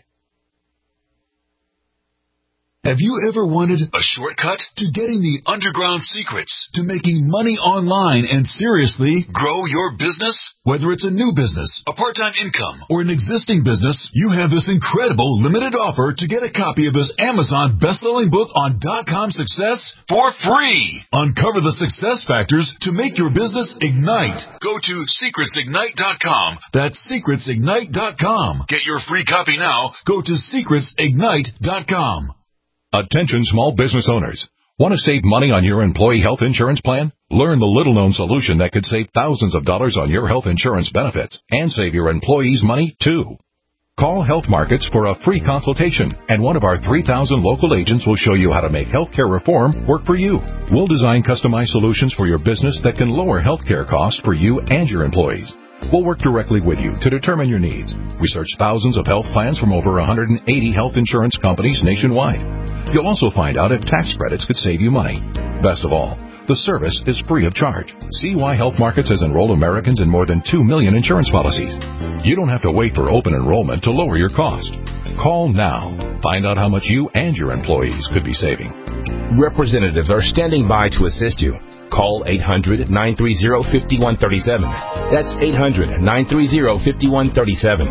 Speaker 4: Have you ever wanted a shortcut to getting the underground secrets to making money online and seriously grow your business? Whether it's a new business, a part-time income, or an existing business, you have this incredible limited offer to get a copy of this Amazon best-selling book on .com success for free. Uncover the success factors to make your business ignite. Go to secretsignite.com. That's secretsignite.com. Get your free copy now. Go to secretsignite.com.
Speaker 19: Attention small business owners. Want to save money on your employee health insurance plan? Learn the little-known solution that could save thousands of dollars on your health insurance benefits and save your employees money, too. Call Health Markets for a free consultation, and one of our 3,000 local agents will show you how to make healthcare reform work for you. We'll design customized solutions for your business that can lower healthcare costs for you and your employees. We'll work directly with you to determine your needs. We search thousands of health plans from over 180 health insurance companies nationwide. You'll also find out if tax credits could save you money. Best of all, the service is free of charge. See why Health Markets has enrolled Americans in more than 2 million insurance policies. You don't have to wait for open enrollment to lower your cost. Call now. Find out how much you and your employees could be saving.
Speaker 20: Representatives are standing by to assist you. Call 800-930-5137. That's 800-930-5137.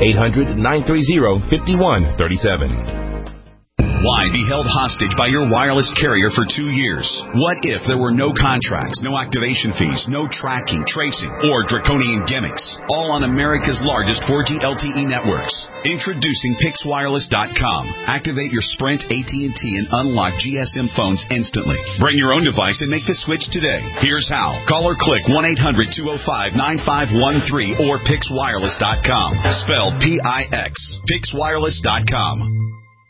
Speaker 20: 800-930-5137.
Speaker 21: Why be held hostage by your wireless carrier for 2 years? What if there were no contracts, no activation fees, no tracking, tracing, or draconian gimmicks? All on America's largest 4G LTE networks. Introducing PixWireless.com. Activate your Sprint, AT&T, and unlock GSM phones instantly. Bring your own device and make the switch today. Here's how. Call or click 1-800-205-9513 or PixWireless.com. Spelled P-I-X. PixWireless.com.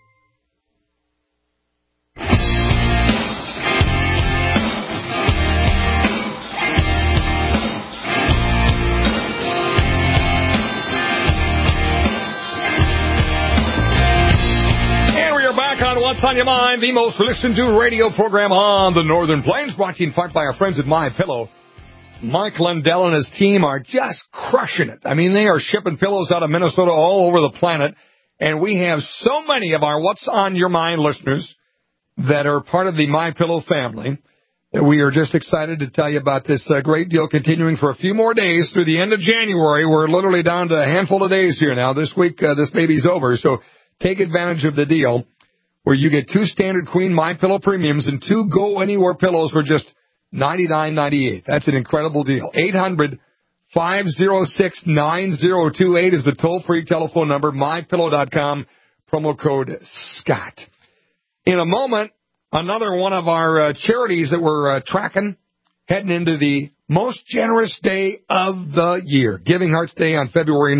Speaker 2: On What's on Your Mind, the most listened to radio program on the Northern Plains, brought to you in part by our friends at MyPillow. Mike Lindell and his team are just crushing it. I mean, they are shipping pillows out of Minnesota all over the planet, and we have so many of our What's on Your Mind listeners that are part of the MyPillow family that we are just excited to tell you about this great deal continuing for a few more days through the end of January. We're literally down to a handful of days here now. This week, this baby's over, so take advantage of the deal, where you get 2 standard queen MyPillow premiums and 2 Go Anywhere pillows for just $99.98. That's an incredible deal. 800-506-9028 is the toll-free telephone number. MyPillow.com, promo code Scott. In a moment, another one of our charities that we're tracking heading into the most generous day of the year, Giving Hearts Day on February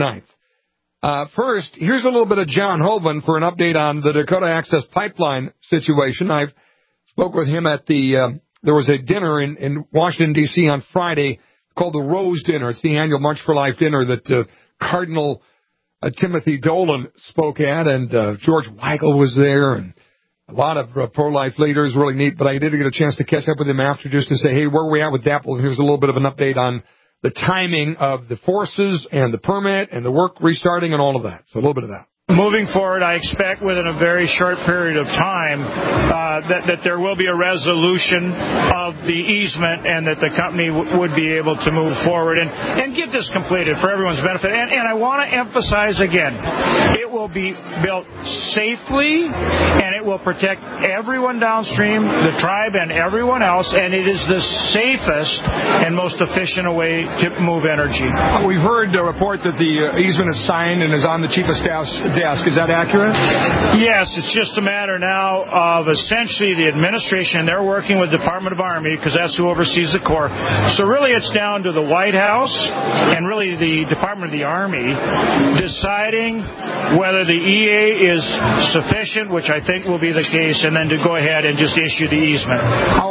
Speaker 2: 9th. First, here's a little bit of John Hovan for an update on the Dakota Access Pipeline situation. I spoke with him at there was a dinner in Washington, D.C. on Friday called the Rose Dinner. It's the annual March for Life dinner that Cardinal Timothy Dolan spoke at, and George Weigel was there, and a lot of pro-life leaders. Really neat, but I did get a chance to catch up with him after just to say, hey, where are we at with DAPL? Here's a little bit of an update on the timing of the forces and the permit and the work restarting and all of that. So a little bit of that.
Speaker 1: Moving forward, I expect within a very short period of time that there will be a resolution of the easement and that the company would be able to move forward and get this completed for everyone's benefit. And I want to emphasize again, it will be built safely and it will protect everyone downstream, the tribe and everyone else, and it is the safest and most efficient way to move energy.
Speaker 2: We've heard a report that the easement is signed and is on the Chief of Staff's desk. Is that accurate?
Speaker 1: Yes, it's just a matter now of essentially the administration. They're working with Department of Army because that's who oversees the Corps. So really it's down to the White House and really the Department of the Army deciding whether the EA is sufficient, which I think will be the case, and then to go ahead and just issue the easement.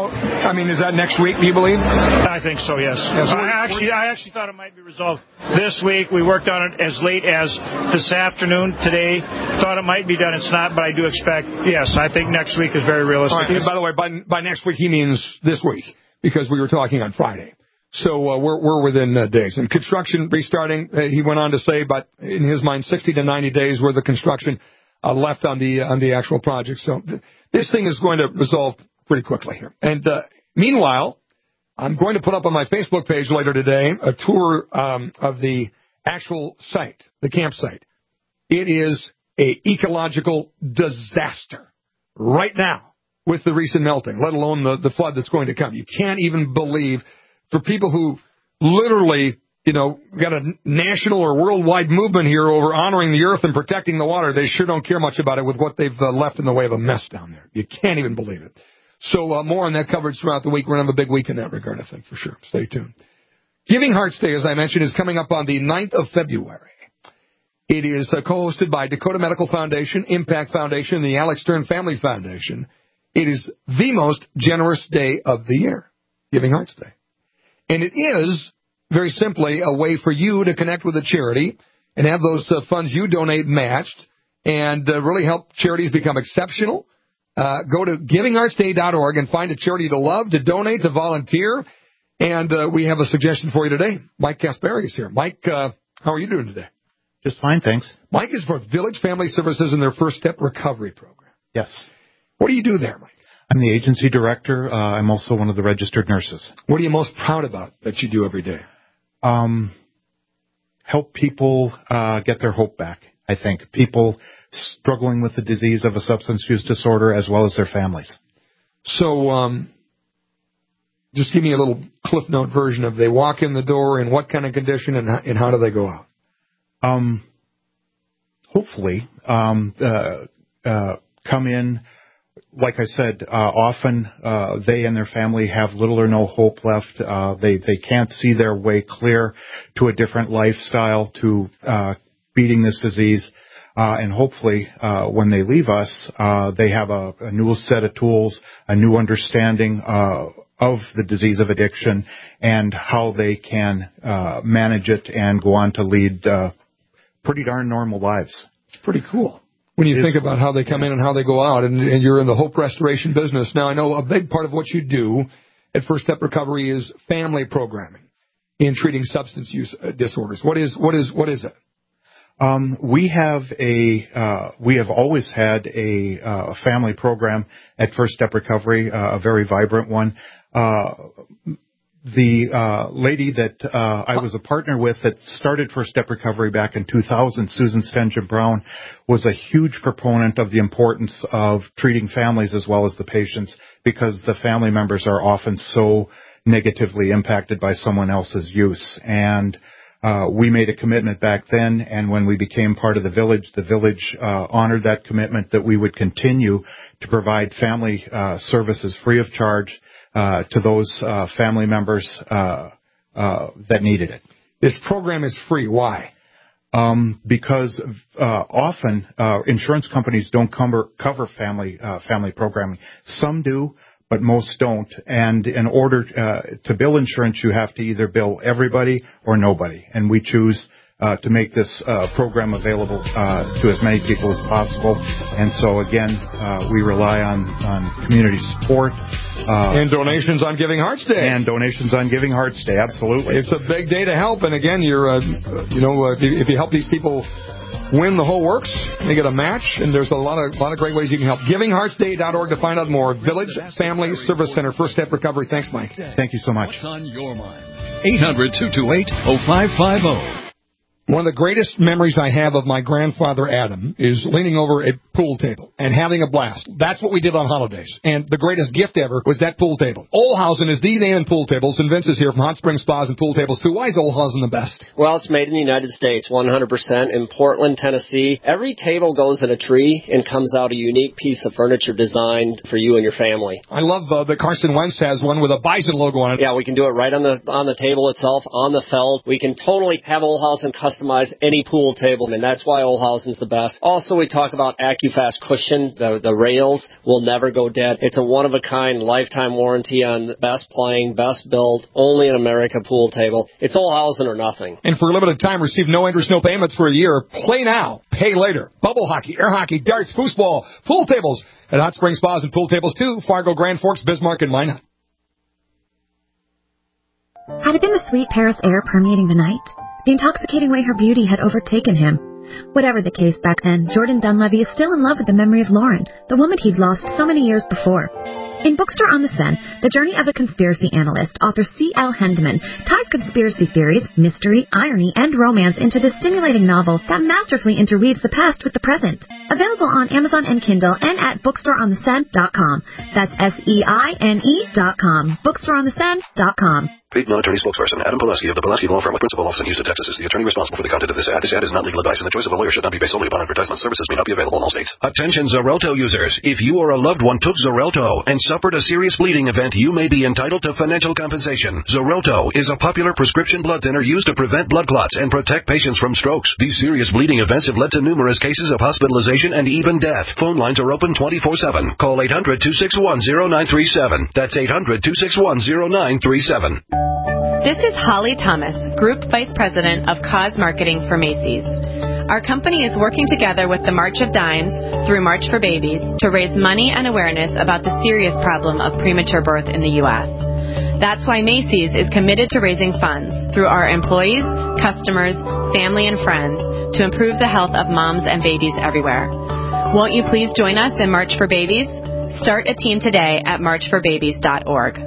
Speaker 2: Is that next week, do you believe?
Speaker 1: I think so, yes. I actually thought it might be resolved this week. We worked on it as late as this afternoon, today. Thought it might be done. It's not, but I do expect, yes, I think next week is very realistic.
Speaker 2: All right. By the way, by next week, he means this week, because we were talking on Friday. So we're within days. And construction restarting, he went on to say, but in his mind, 60 to 90 days worth of construction left on the actual project. So this thing is going to resolve pretty quickly here. And meanwhile, I'm going to put up on my Facebook page later today a tour of the actual site, the campsite. It is an ecological disaster right now with the recent melting, let alone the flood that's going to come. You can't even believe, for people who literally, got a national or worldwide movement here over honoring the earth and protecting the water, they sure don't care much about it with what they've left in the way of a mess down there. You can't even believe it. So more on that coverage throughout the week. We're going to have a big week in that regard, I think, for sure. Stay tuned. Giving Hearts Day, as I mentioned, is coming up on the 9th of February. It is co-hosted by Dakota Medical Foundation, Impact Foundation, and the Alex Stern Family Foundation. It is the most generous day of the year, Giving Hearts Day. And it is, very simply, a way for you to connect with a charity and have those funds you donate matched and really help charities become exceptional. Go to givingheartsday.org and find a charity to love, to donate, to volunteer. And we have a suggestion for you today. Mike Kasperi is here. Mike, how are you doing today?
Speaker 22: Just fine, thanks.
Speaker 2: Mike is for Village Family Services in their First Step Recovery Program.
Speaker 22: Yes.
Speaker 2: What do you do there, Mike?
Speaker 22: I'm the agency director. I'm also one of the registered nurses.
Speaker 2: What are you most proud about that you do every day?
Speaker 22: Help people get their hope back, I think. People struggling with the disease of a substance use disorder as well as their families.
Speaker 2: So just give me a little Cliff Note version of they walk in the door in what kind of condition and how do they go out?
Speaker 22: Hopefully, come in, like I said, often they and their family have little or no hope left. They can't see their way clear to a different lifestyle, to beating this disease. And hopefully, when they leave us, they have a new set of tools, a new understanding of the disease of addiction and how they can manage it and go on to lead pretty darn normal lives.
Speaker 2: It's pretty cool when you think about how they come in and how they go out, and you're in the hope restoration business. Now, I know a big part of what you do at First Step Recovery is family programming in treating substance use disorders. What is it?
Speaker 22: We have always had a family program at First Step Recovery, a very vibrant one. The lady that I was a partner with that started First Step Recovery back in 2000, Susan Stenja Brown, was a huge proponent of the importance of treating families as well as the patients, because the family members are often so negatively impacted by someone else's use. And we made a commitment back then, and when we became part of the village honored that commitment that we would continue to provide family services free of charge to those family members that needed it.
Speaker 2: This program is free. Why?
Speaker 22: Because often insurance companies don't cover family programming. Some do, but most don't. And in order to bill insurance, you have to either bill everybody or nobody. And we choose to make this program available to as many people as possible. And so, again, we rely on community support.
Speaker 2: And donations on Giving Hearts Day. Absolutely. It's a big day to help. And, again, you're, if you help these people win the whole works, they get a match, and there's a lot of great ways you can help. GivingHeartsDay.org to find out more. Village Family Service Center, First Step Recovery. Thanks, Mike.
Speaker 22: Thank you so much.
Speaker 3: What's on your mind? 800-228-0550.
Speaker 2: One of the greatest memories I have of my grandfather, Adam, is leaning over a pool table and having a blast. That's what we did on holidays. And the greatest gift ever was that pool table. Olhausen is the name in pool tables, and Vince is here from Hot Spring Spas and Pool Tables, too. Why is Olhausen the best?
Speaker 5: Well, it's made in the United States, 100% in Portland, Tennessee. Every table goes in a tree and comes out a unique piece of furniture designed for you and your family.
Speaker 2: I love that Carson Wentz has one with a bison logo on it.
Speaker 5: Yeah, we can do it right on the table itself, on the felt. We can totally have Olhausen customize any pool table, and that's why Olhausen's the best. Also, we talk about AccuFast cushion. The rails will never go dead. It's a one-of-a-kind lifetime warranty on the best playing, best built, only in America pool table. It's Olhausen or nothing.
Speaker 2: And for a limited time, receive no interest, no payments for a year. Play now, pay later. Bubble hockey, air hockey, darts, foosball, pool tables at Hot Spring Spas and Pool Tables, too. Fargo, Grand Forks, Bismarck, and Minot.
Speaker 23: Had it been the sweet Paris air permeating the night? The intoxicating way her beauty had overtaken him? Whatever the case back then, Jordan Dunleavy is still in love with the memory of Lauren, the woman he'd lost so many years before. In Bookstore on the Seine, the journey of a conspiracy analyst, author C.L. Hendeman ties conspiracy theories, mystery, irony, and romance into this stimulating novel that masterfully interweaves the past with the present. Available on Amazon and Kindle and at bookstoreontheseine.com. That's SEINE.com. Bookstoreontheseine.com.
Speaker 14: Paid non-attorney spokesperson Adam Pulaski of the Pulaski Law Firm with principal office in Houston, Texas is the attorney responsible for the content of this ad. This ad is not legal advice, and the choice of a lawyer should not be based solely upon advertisement. Services may not be available in all states. Attention Xarelto users. If you or a loved one took Xarelto and suffered a serious bleeding event, you may be entitled to financial compensation. Xarelto is a popular prescription blood thinner used to prevent blood clots and protect patients from strokes. These serious bleeding events have led to numerous cases of hospitalization and even death. Phone lines are open 24/7. Call 800-261-0937. That's 800-261-0937.
Speaker 24: This is Holly Thomas, Group Vice President of Cause Marketing for Macy's. Our company is working together with the March of Dimes through March for Babies to raise money and awareness about the serious problem of premature birth in the U.S. That's why Macy's is committed to raising funds through our employees, customers, family, and friends to improve the health of moms and babies everywhere. Won't you please join us in March for Babies? Start a team today at marchforbabies.org.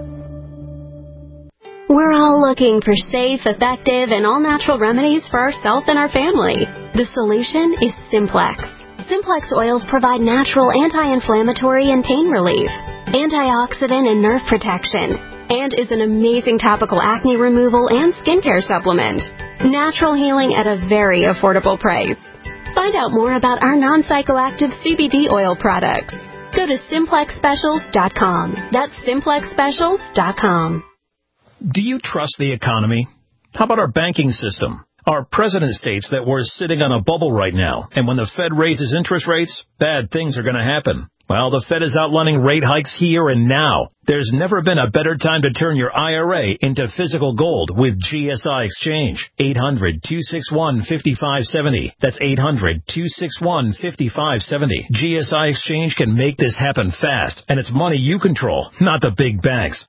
Speaker 25: We're all looking for safe, effective, and all-natural remedies for ourselves and our family. The solution is Simplex. Simplex oils provide natural anti-inflammatory and pain relief, antioxidant and nerve protection, and is an amazing topical acne removal and skincare supplement. Natural healing at a very affordable price. Find out more about our non-psychoactive CBD oil products. Go to SimplexSpecials.com. That's SimplexSpecials.com.
Speaker 13: Do you trust the economy? How about our banking system? Our president states that we're sitting on a bubble right now, and when the Fed raises interest rates, bad things are going to happen. Well, the Fed is outlining rate hikes here and now. There's never been a better time to turn your IRA into physical gold with GSI Exchange. 800-261-5570. That's 800-261-5570. GSI Exchange can make this happen fast, and it's money you control, not the big banks.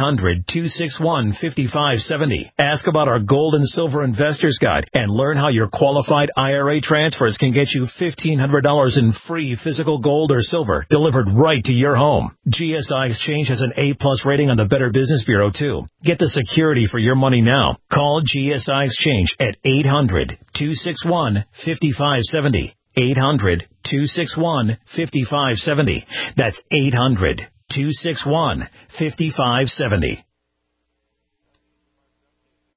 Speaker 13: 800-261-5570. Ask about our Gold and Silver Investors Guide and learn how your qualified IRA transfers can get you $1,500 in free physical gold or silver delivered right to your home. GSI Exchange has an A-plus rating on the Better Business Bureau, too. Get the security for your money now. Call GSI Exchange at 800-261-5570. 800-261-5570. That's 800-261-5570.